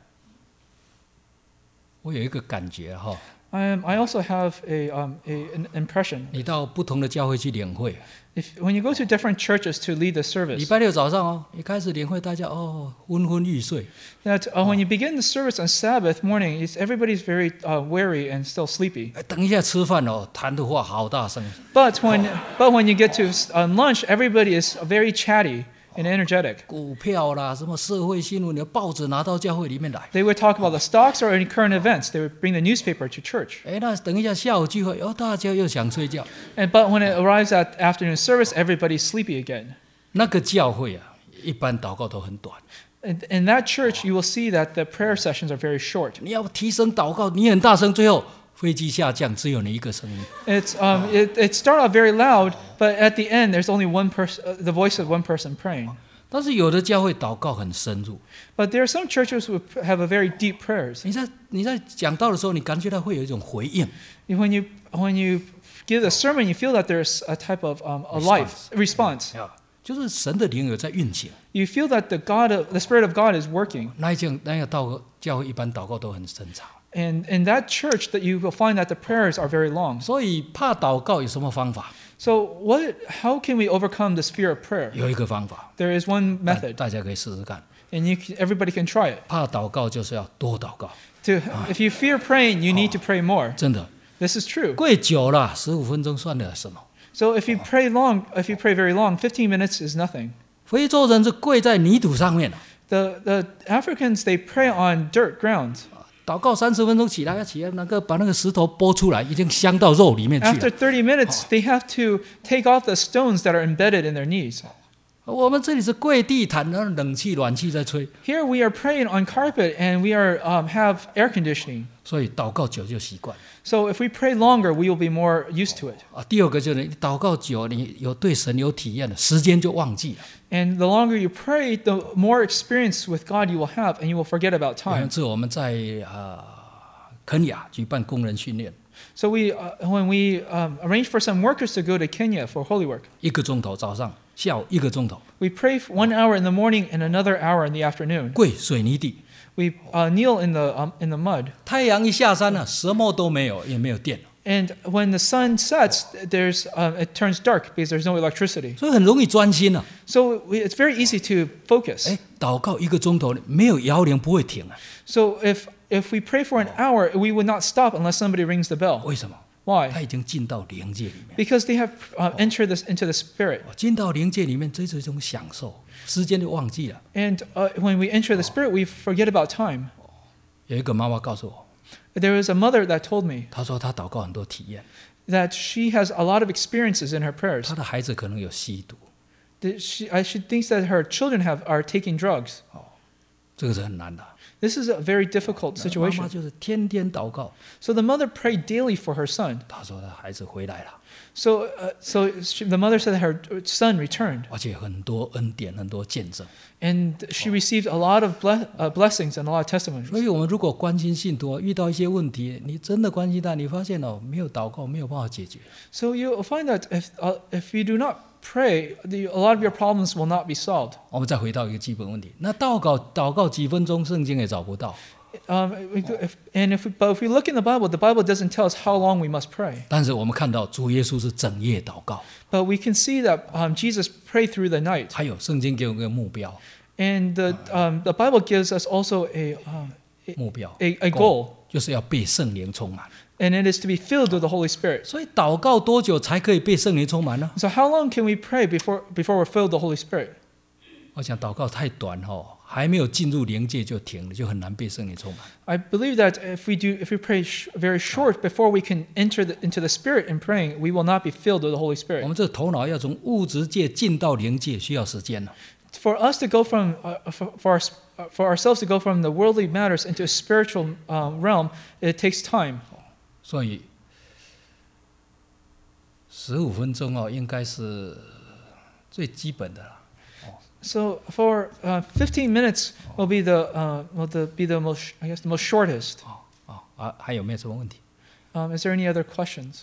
我有一个感觉哈， Um, I also have a, um, a an impression. 你到不同的教会去领会， If when you go to different churches to lead the 礼 service, 拜六早上哦，一开始领会大家哦昏昏欲睡， that uh, when you begin the service on Sabbath morning, it's, everybody's very uh, weary and still sleepy. 哎等一下吃饭哦，谈的话好大声， But when but when you get to um, lunch, everybody is very chatty and energetic. 股票啦，什么社会新闻，你的报纸拿到教会里面来。 They would talk about the stocks or any current events. They would bring the newspaper to church. 哎，那等一下下午聚会，哦，大家又想睡觉， And but when it arrives at afternoon service, everybody's sleepy again. 那个教会啊，一般祷告都很短。 In, in that church, you will see that the prayer sessions are very short. 你要提升祷告，你很大声，最后飞机下降，只有你一个声音。 It's um, it, it start out very loud, but at the end, there's only one person, uh, the voice of one person praying. 但是有的教会祷告很深入， But there are some churches who have a very deep prayers. 你在你在讲道的时候，你感觉到会有一种回应， When you when you give the sermon, you feel that there's a type of um, a life response. 啊，就是神的灵有在运行。 You feel that the God of the Spirit of God is working. 那一件那个祷教会一般祷告都很深长， And in that church, that you will find that the prayers are very long. 所以怕祷告有什么方法？ So what? How can we overcome this fear of prayer? 有一个方法， There is one 大 method, 大家可以试试看。 and you can, everybody can try it. 怕祷告就是要多祷告， To if you fear praying, you need to pray more. 真的。 This is true. 跪久了，十五分钟算得了什么？ So if you pray long, if you pray very long, fifteen minutes is nothing. 非洲人是跪在泥土上面 The the Africans, they pray on dirt ground. 祷告三十分钟起来，要起来那个把那个石头拨出来，已经镶到肉里面去 After 了。 thirty minutes, they have to take off the stones that are embedded in their knees. 我们这里是跪地毯，然后冷气、暖气在吹， Here we are praying on carpet, and we are um, have air conditioning. 所以祷告久就习惯 So if we pray longer, we will be more used to it. 啊。第二个就是你祷告久，你有对神有体验了，时间就忘记了。 And the longer you pray, the more experience with God you will have, and you will forget about 有一 time. 次我们在呃肯雅举办工人训练， So we, uh, when we um, arranged for some workers to go to Kenya for holy work, 一个钟头早上，下午一个钟头， we pray for one hour in the morning and another hour in the afternoon. 跪水泥地， We uh, kneel in the um, in the mud, 太阳一下山了，什么都没有，也没有电， and when the sun sets, there's um, it turns dark because there's no electricity. 所以很容易专心啊。 So we, it's very easy to focus. 哎，祷告一个钟头，没有摇铃不会停啊。 So if if we pray for an hour, we would not stop unless somebody rings the bell. 为什么？ Why? 他已经进到灵界里面。 Because they have uh, entered this into the spirit. 进到灵界里面，这是一种享受，时间就忘记了。 And uh, when we enter the spirit, we forget about time. 有一个妈妈告诉我， There was a mother that told me 她说她祷告很多体验， that she has a lot of experiences in her prayers. 她的孩子可能有吸毒， That she, uh, she thinks that her children have are taking drugs. 这个是很难的。 This is a very difficult 妈妈 situation. 就是天天祷告， So the mother prayed daily for her son. 她说她孩子回来了， So, uh, so she, the mother said that her son returned, 而且很多恩典，很多见证。 and she received a lot of ble- uh, blessings and a lot of testimonies. 所以，我们如果关心信徒，遇到一些问题，你真的关心他，你发现哦，没有祷告，没有办法解决。 So you'll find that if uh, if you do not pray, the, a lot of your problems will not be solved. 我们再回到一个基本问题，那祷告祷告几分钟，圣经也找不到。 Um, we could- if, and if we, but if we look in the Bible, the Bible doesn't tell us how long we must pray. 但是我们看到主耶稣是整夜祷告， But we can see that um, Jesus prayed through the night. 还有圣经给我们一个目标， And the, um, the Bible gives us also a, um, 目标 a, a goal, 就是要被圣灵充满。 and it is to be filled with the Holy Spirit. 所以祷告多久才可以被圣灵充满呢？ So how long can we pray before, before we're filled with the Holy Spirit? 我想祷告太短哦，还没有进入灵界就停了，就很难被圣灵充满。 I believe that if we do, if we pray sh- very short before we can enter the, into the Spirit in praying, we will not be filled with the Holy 我 Spirit. 们这头脑要从物质界进到灵界，需要时间呢。 For us to go from, uh, for, for, our, uh, for ourselves to go from the worldly matters into a spiritual um, realm, it takes time. 所以十五分钟哦，应该是最基本的了。 So for uh, fifteen minutes will be the, uh, will the, be the most, I guess, the most shortest. 哦哦啊，还有没有什么问题？ Um, is there any other questions?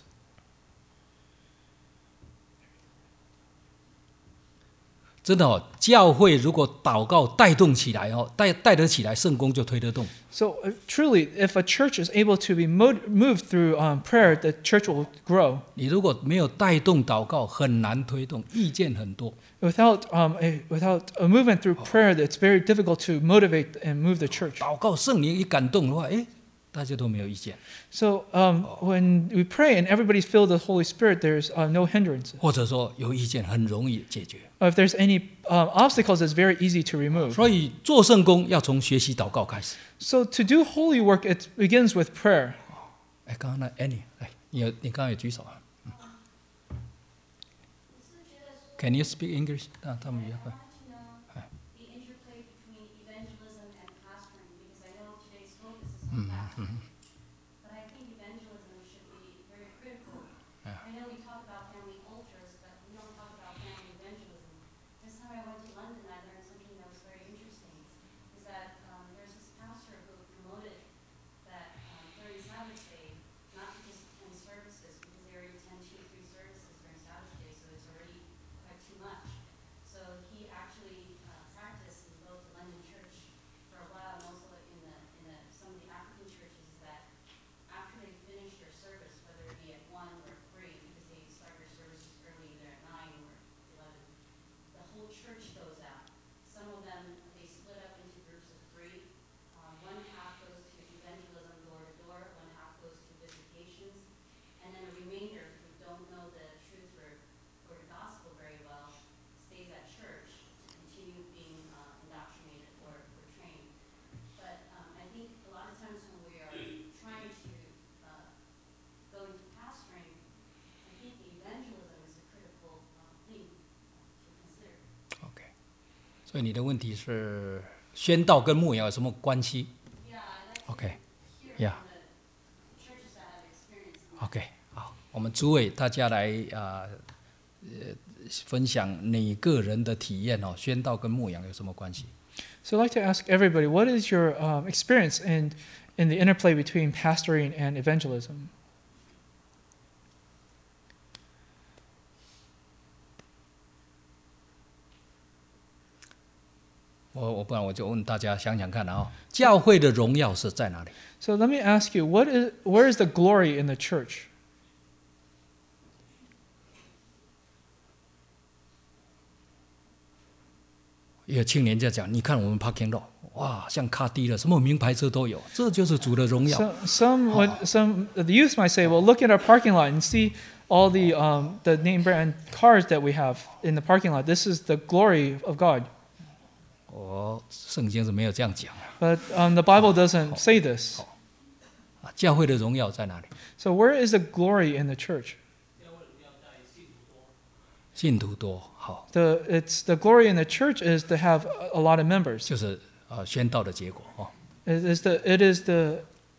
真的哦，教会如果祷告带动起来哦，带带得起来，圣工就推得动。 So uh, truly, if a church is able to be mo- moved through um, prayer, the church will grow. 你如果没有带动祷告，很难推动，意见很多。 Without, um, a, without a movement through prayer, it's very difficult to motivate and move the church. 祷告圣灵一感动的话，哎，大家都没有意见。 So um, when we pray and everybody's filled with the Holy Spirit, there's uh, no hindrances. 或者说有意见很容易解决。 If there's any um, obstacles, it's very easy to remove. 所以做圣工要从学习祷告开始。 So to do holy work, it begins with prayer. 哎，刚刚那 Annie，来，你有你刚刚有举手啊？嗯 Can you speak English？ 啊，他们比较快。 to know the interplay between evangelism and pastoring, because I know today's focus is on pastoring. But I think evangelism should be very critical. I know we talk about family altars, but we don't talk about family evangelism. This time I went to London, I learned something that was very interesting, is that um, there's this pastor who promoted that um, during Sabbath day, not to just attend services, because they already attend two or three services during Sabbath day, so it's already quite too much. So he actually uh, practiced in both the London church for a while, and also in the in the some of the African churches, is that after they finish their service, whether it be at one or three, because they start their services early, either at nine or eleven, the whole church goes out. Some of them they split up into groups of three. Um, one half goes to evangelism door to door, one half goes to visitations, and then the remainder who don't know the truth or or the gospel very well stays at church to continue being uh, indoctrinated or, or trained. But um, I think a lot of times when we are trying to uh, go into pastoring, I think the evangelism is a critical uh, thing uh, to consider. OK， 所以你的问题是宣道跟牧养有什么关系 Yeah, I like to ？OK， hear Yeah. from the churches that have experience in that. OK， 好，我们诸位大家来啊呃分享你个人的体验哦，宣道跟牧养有什么关系？ So I'd like to ask everybody, what is your um, experience in, in the interplay between pastoring and evangelism? 我我不然我就问大家想想看啊、哦，教会的荣耀是在哪里？ So let me ask you, what is, where is the glory in the church? 有青年在讲，你看我们 parking lot， 哇，像卡迪了，什么名牌车都有，这就是主的荣耀。 So, some, would, some the youth might say, well, look at our parking lot and see all the, um, the name brand cars that we have in the parking lot. This is the glory of God. 哦，圣经是没有这样讲啊。 But um, the Bible doesn't say this. 啊教会的荣耀在哪里？ So where is the glory in the church? 信徒多，好， The, it's, the glory in the church is to have a, a lot of members. 就是呃宣道的结果哦。 It is the it is the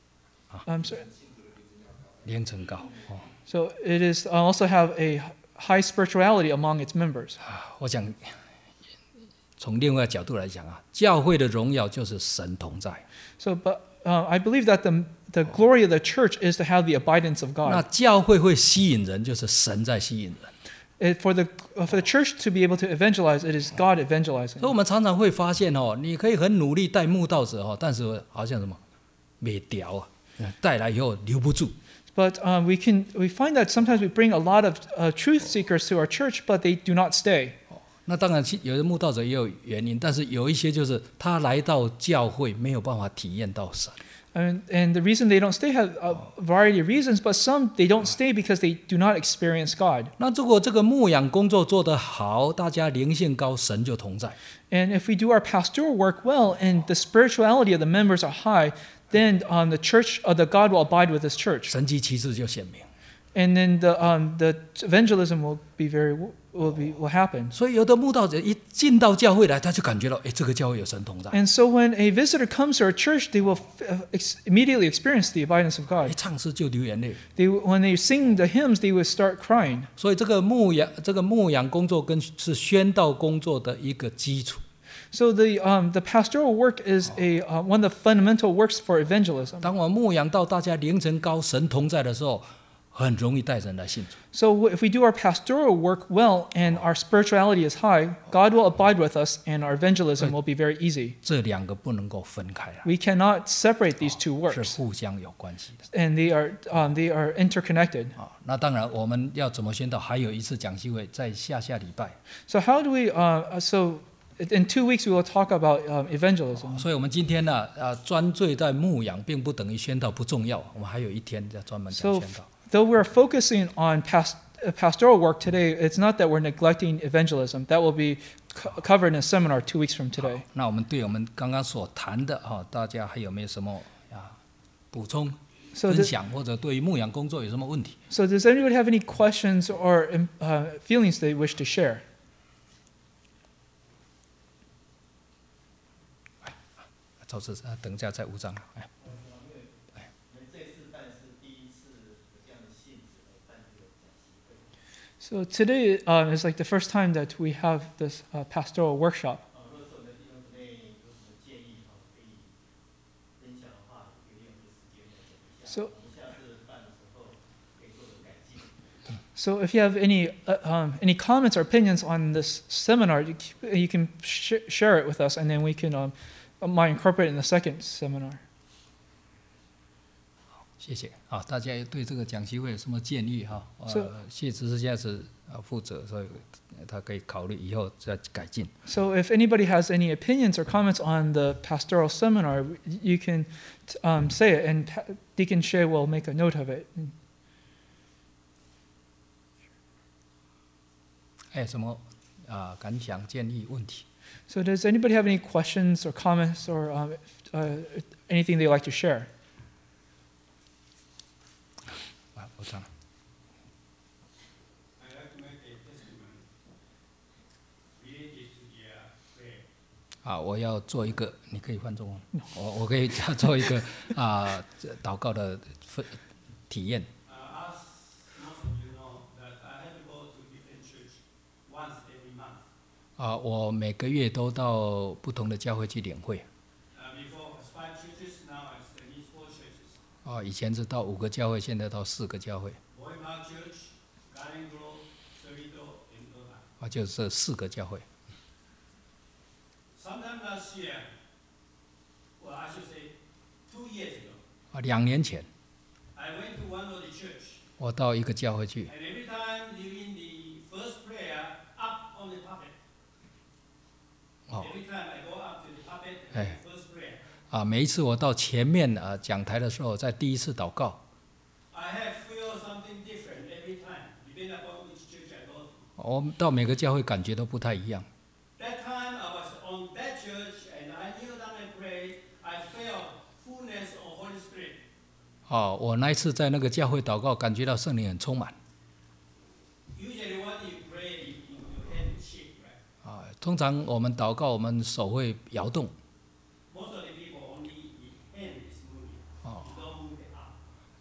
I'm sorry. 灵层高哦。 So it is also have a high spirituality among its members. 我想从另外一个角度来讲啊，教会的荣耀就是神同在。 So, but uh, I believe that the the glory of the church is to have the abidance of 那 God. 教会会吸引人，就是神在吸引人。 It, for the uh, for the church to be able to evangelize, it is God 所以 evangelizing. 我们常常会发现哦，你可以很努力带慕道者哦，但是好像什么没调啊，带来以后留不住。 But um, we can we find that sometimes we bring a lot of uh, truth seekers to our church, but they do not stay. 那当然，有的慕道者也有原因，但是有一些就是他来到教会没有办法体验到神。 And, and the reason they don't stay have a variety of reasons, but some they don't stay because they do not experience God. 那如果这个牧养工作做得好，大家灵性高，神就同在。 And if we do our pastoral work well and the spirituality of the members are high, then um, the church, uh, the God will abide with His church. 神迹奇事就显明。 And then the um, the evangelism will be very will be will happen. 所以有的慕道者一进到教会来，他就感觉到，哎，这个教会有神同在。 And so when a visitor comes to our church, they will uh, ex- immediately experience the abidance of 哎， God. 唱诗就流眼泪。 They when they sing the hymns, they will start crying. 所以这个牧养，这个牧养工作跟是宣道工作的一个基础。 So the um, the pastoral work is a uh, one of the fundamental works for evangelism. 当我牧养到大家灵层高、神同在的时候，很容易带人来信主。 So if we do our pastoral work well and our spirituality is high, God will abide with us and our evangelism will be very easy. 这两个不能够分开啊， We cannot separate these two 是 works, 互相有关系的 and they are um, they are interconnected. 啊。那当然，我们要怎么宣道，还有一次讲习会，在下下礼拜。 So how do we? Uh, so in two weeks we will talk about um, evangelism. 所以我们今天呢，啊，专注在牧养，并不等于宣道不重要。我们还有一天要专门讲 So 宣道。 though we're focusing on past, uh, pastoral work today, it's not that we're neglecting evangelism. That will be co- covered in a seminar two weeks from today. 那我们对我们刚刚所谈的哈，大家还有没有什么啊补充、 So 分 the, 享，或者对于牧养工作有什么问题？ so does anybody have any questions or um, uh, feelings they wish to share? 赵师啊，等一下再五章。哎， So today um, is like the first time that we have this uh, pastoral workshop. So, so if you have any uh, um, any comments or opinions on this seminar, you, c- you can sh- share it with us, and then we can um, might incorporate it in the second seminar. 谢谢啊！大家对这个讲习会有什么建议哈？ 是呃，谢执事现在是啊负责，所以他可以考虑以后再改进。 So if anybody has any opinions or comments on the pastoral seminar, you can um, say it, and Pa- Deacon Shea will make a note of it. 还有什么啊感想、建议、问题？ So does anybody have any questions or comments or um, uh, anything they'd like to share? 啊，我唱。 I'd like to make a testimony related to their prayer. 啊，我要做一个，你可以换中文，我我可以做一个啊这祷告的分体验。 Uh, as most of you know, that I had to go to different church once every month. 啊，我每个月都到不同的教会去领会。 Uh, before it was five churches, now it's at least four churches. 啊，以前是到五个教会，现在到四个教会。 Boimar Church, Garden Grove, Cerrito, and Ola. 啊，就是这四个教会。 Sometime last year, well, I should say two years ago, 啊，两年前 I went to one of the church, 我到一个教会去， and every time during the first prayer, up on the puppet. 哦 Every time I go up to the puppet and Hey. the first prayer, 啊，每一次我到前面啊讲台的时候，在第一次祷告， I have feel something different every time, depending upon which church I go to. 我到每个教会感觉都不太一样。 That time I was on that church and I kneel down and prayed. I felt fullness of Holy Spirit. 哦，我那一次在那个教会祷告，感觉到圣灵很充满。 Usually when you pray, you- your hand will shake, right? 啊，通常我们祷告，我们手会摇动。 Most of the people only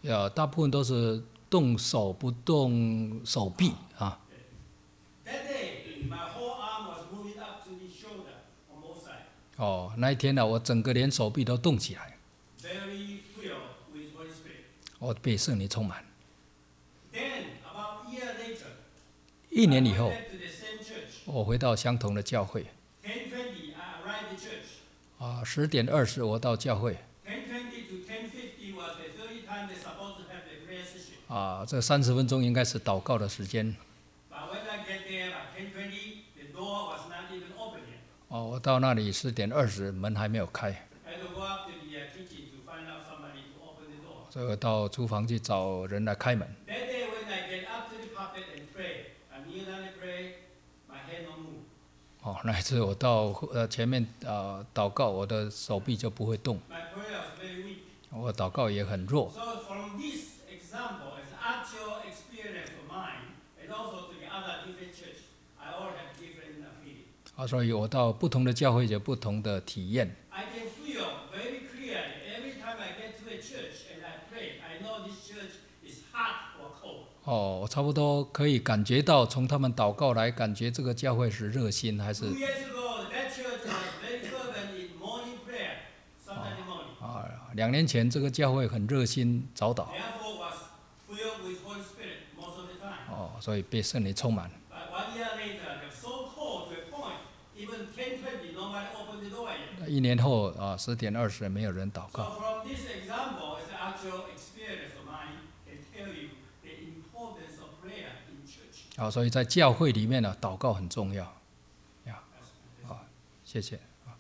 呃，大部分都是动手不动手臂啊。 That day, my whole arm was moving up to the shoulder on both sides. 哦，那一天呢、我整个连手臂都动起来， Very filled with Holy Spirit. 我被圣灵充满。 Then, about a year later, 一 I 年以 went 后， back to the same church. 我回到相同的教会。 ten twenty, I arrived at church. 啊，十点二十我到教会。 ten twenty to ten fifty was the thirty time they're supposed to have the prayer session. 啊，这三十分钟应该是祷告的时间。 But when I get there at ten twenty, the door was not even open yet. 哦，我到那里十点二十，门还没有开， I had to go up to the uh, kitchen to find out somebody to open the door. 所以我到厨房去找人来开门。 That day when I get up to the pulpit and pray, I kneel down and pray, my hand don't move. 哦，那一次我到呃前面啊、祷告，我的手臂就不会动， My prayer was very weak. 我祷告也很弱。 So from this example, as actual experience of mine, and also to the other different church, I all have different uh, feeling. 啊，所以我到不同的教会有不同的体验。 I can feel very clearly every time I get to a church and I pray, I know this church is hot or cold. 哦，我差不多可以感觉到，从他们祷告来感觉这个教会是热心还是 Two years ago, that church was very fervent in morning prayer, Sunday morning. 啊，两年前这个教会很热心早祷， Therefore, was filled with Holy Spirit most of the time. 哦，所以被圣灵充满。 But one year later, it was so cold to a point, even ten twenty, nobody opened the door yet. 一年后啊，十点二十没有人祷 So 告。 from this example, it's the actual experience of mine can tell you the importance of prayer in church. 好，所以在教会里面呢，祷告很重要。呀，好，谢谢。啊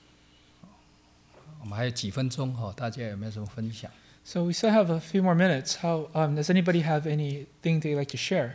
我们还有几分钟哈，大家有没有什么分享？ So we still have a few more minutes. How um, does anybody have anything they'd like to share? .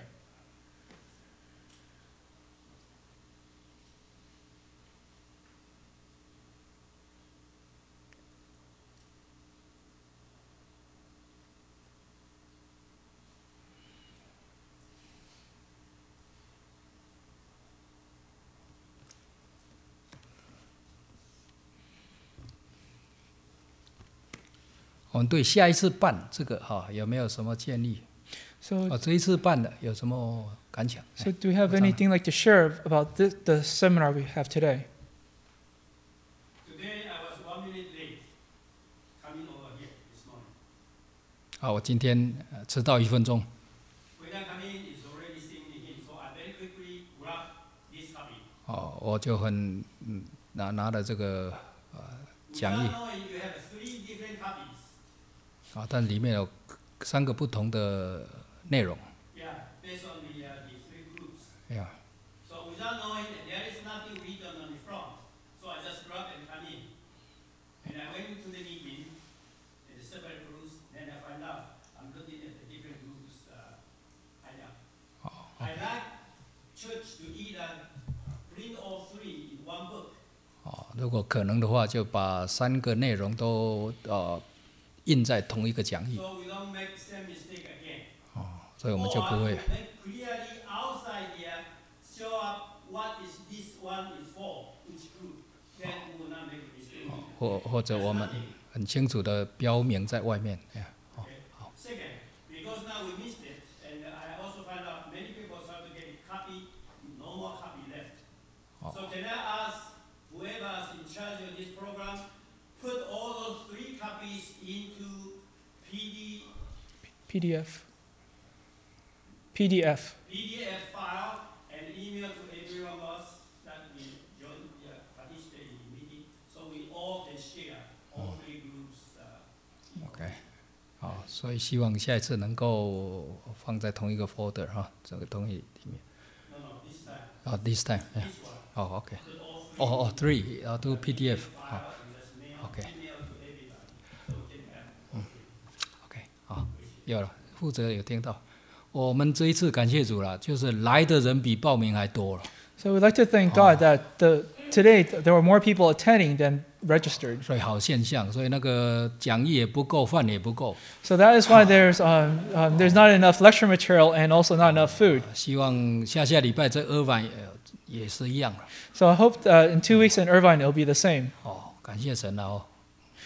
我们对下一次办这个哈有没有什么建议？ So, 哦，这一次办的有什么感想？ so do we have what's on? anything like to share about this, the seminar we have today? Today, I was one minute late coming over here this morning. 啊，我今天呃迟到一分钟， When I come in, it's already singing the hymn, so I very quickly grab this copy. 哦，我就很嗯拿拿了这个呃讲义 Without knowing, you have three different copies. 啊，但里面有三个不同的内容 Yeah, based on the, uh, the three groups. 呀。 So without knowing that there is nothing written on the front, so I just grabbed and come in. And I went to the meeting, in the separate groups, then I find out I'm looking at the different groups. Uh, I, uh, I like church to either print all three in one book. 哦，如果可能的话，就把三个内容都呃印在同一个讲义 So we don't make the same mistake again. 哦，所以我们就 Or 不 I 会 would make clearly outside here, show up what is this one is for, which group. Then we will not make a mistake. 或或者我们很清楚的标明在外面。哎呀， Okay. Second, because now we missed it, and I also find out many people start to get a copy, no more copy left. So can I ask whoever is in charge of this program, put all those three copies into P D, P D F. P D F. P D F file and email to every one of us that we join, yeah, participate in the meeting, so we all can share all three groups. Uh, OK， 好，所以希望下一次能够放在同一个 folder 哈，这个东西里面。 no, no, this time, 啊，this time， 哎， this one, 哦，OK， put all three 哦哦，three，要读 P D F， 好 file and just mail, Okay. email to everybody, so we can have all three. ，OK，好，有了，负责有听到。我们这一次感谢主了，就是来的人比报名还多了。 So we'd like to thank God that the today there were more people attending than registered. 所以好现象，所以那个讲义也不够，饭也不够。 So that is why there's um, um, there's not enough lecture material and also not enough food. 希望下下礼拜在二晚也也是一样了。 So I hope uh, in two weeks in Irvine it'll be the same. 哦，感谢神了哦。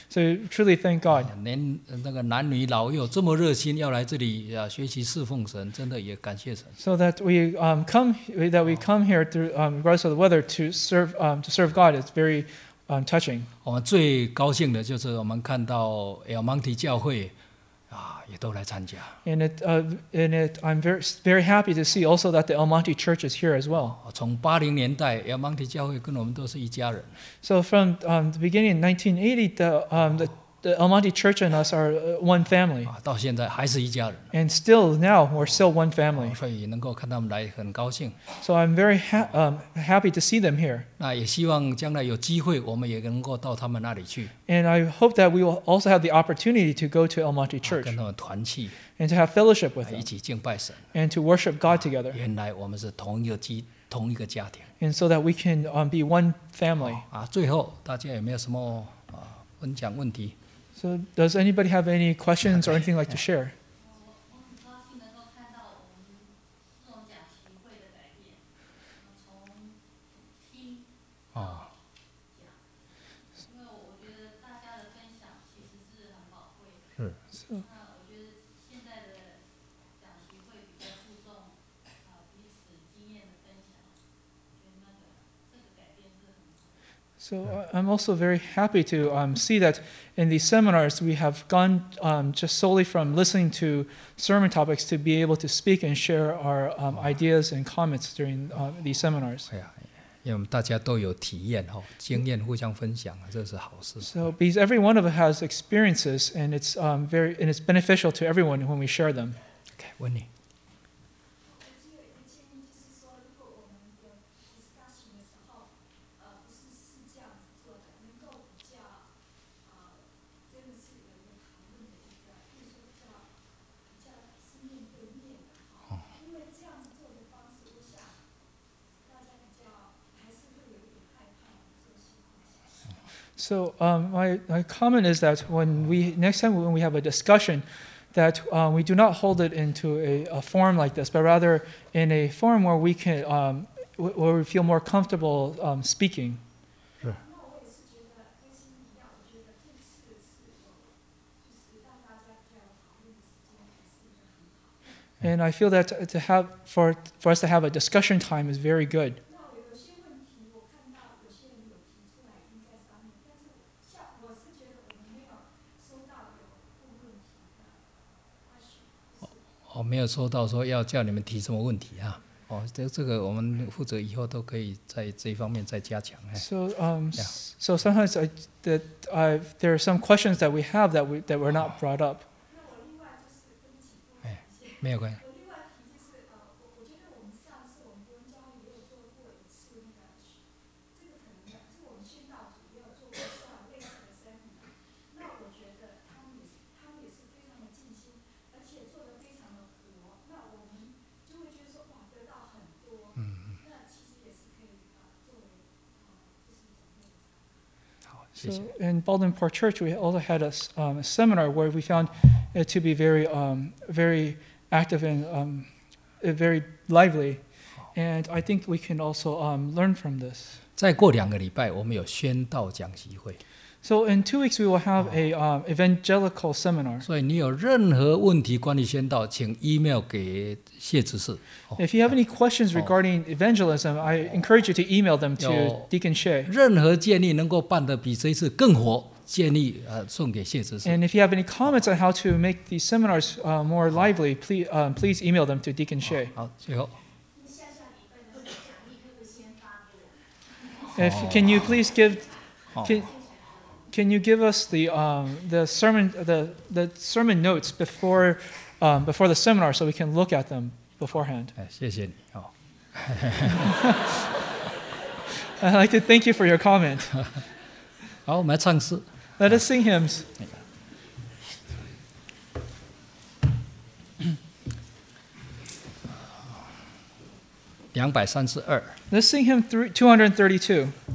So truly thank God. 连那个男女老幼这么热心要来这里啊学习侍奉神，真的也感谢神。 So that we um, come that we come here through um, regardless of the weather to serve um, to serve God is very um, touching. 我们最高兴的就是我们看到 El Monte 教会啊也都来参加。 And it uh, and it I'm very very happy to see also that the El Monte Church is here as well. 从八零年代 El Monte 教会跟我们都是一家人。 So from um, the beginning in nineteen eighty, the um, the The El Monte Church and us are uh, one family. 啊，到现在还是一家人。 And still now we're still one family. 所以能够看他们来很高兴。 So I'm very ha- um, happy to see them here. 那也希望将来有机会，我们也能够到他们那里去， And I hope that we will also have the opportunity to go to El Monte 啊 Church 跟他们团契， and to have fellowship with 一 them 起敬拜神。 and to worship God together. 原来我们是同一个基，同一个家庭。 And so that we can um, be one family. 啊，最后大家有没有什么啊分享问题？ So does anybody have any questions or anything like to share? 我我很高兴能够看到我们这种讲习会的改变，从听哦， 讲，因为我觉得大家的分享其实是很宝贵的。 是。 那我觉得现在的讲习会比较注重啊彼此经验的分享，我觉得那个这个改变是很好的。 So uh, I'm also very happy to um, see that in these seminars we have gone um, just solely from listening to sermon topics to be able to speak and share our um, ideas and comments during uh, these seminars. 哎呀，因为我们大家都有体验哈，经验互相分享，这是好事。 So because every one of us has experiences and it's um, very and it's beneficial to everyone when we share them. OK， 问你。 我只有一个建议，就是说，如果我们有 discussion 的时候，呃，不是是这样子做的，能够比较，呃，真的是有一个讨论的一个，比如说比较比较是面对面的哈，因为这样子做的方式，我想大家比较还是会有一点害怕做情况下。 So um, my, my comment is that when we next time when we have a discussion, that um, we do not hold it into a, a forum like this, but rather in a forum where we can um, wh- where we feel more comfortable um, speaking. 那我也是觉得跟心一样，我觉得这次是有，就是让大家比较有讨论的时间，还是一个很好。 And I feel that to to have for for us to have a discussion time is very good. 那我有些问题，我看到有些人有提出来，已经在上面，但是像我是觉得我们没有收到有问问题的 question。 哦，没有收到说要叫你们提什么问题啊？哦，这这个我们负责以后都可以在这一方面再加强。哎， So um, Yeah. s- so sometimes I, that I, there are some questions that we have that we that were not brought up. 那我另外就是对不起，多讲一些。 没有关系。 我另外提就是呃，我我觉得我们上次我们国文教育也有做过一次那个，这个可能是我们宣道组也有做过像类似的 seminar。那我觉得他们也是他们也是非常的尽心，而且做的非常的活。那我们就会觉得说哇，得到很多。嗯。那其实也是可以啊、呃，作为啊、呃，就是一种内涵。 好，谢谢 So。in Baldwin Park Church, we also had a, s- um, a seminar where we found it to be very, um, very active and um, uh, very lively, and I think we can also um, learn from this. 再过两个礼拜，我们有宣道讲习会， So in two weeks, we will have a um, evangelical seminar. 所以你有任何问题关于宣道，请 email 给谢执事。哦 If you have any questions regarding evangelism, I encourage you to email them to Yo. Deacon Shea. 任何建议能够办得比这一次更活，建议呃送给谢执事。 And if you have any comments on how to make these seminars uh, more lively, please, um, please email them to Deacon Shea. 好，最后下下礼拜的奖励可不可以先发给我？ If can you please give 哦 can, can you give us the um, the sermon the, the sermon notes before um, before the seminar so we can look at them beforehand? 哎，谢谢你哦。 I'd like to thank you for your comment. 好，我们来唱诗。 Let us sing hymns. 两百三十二。 Let's sing hymn two hundred thirty-two.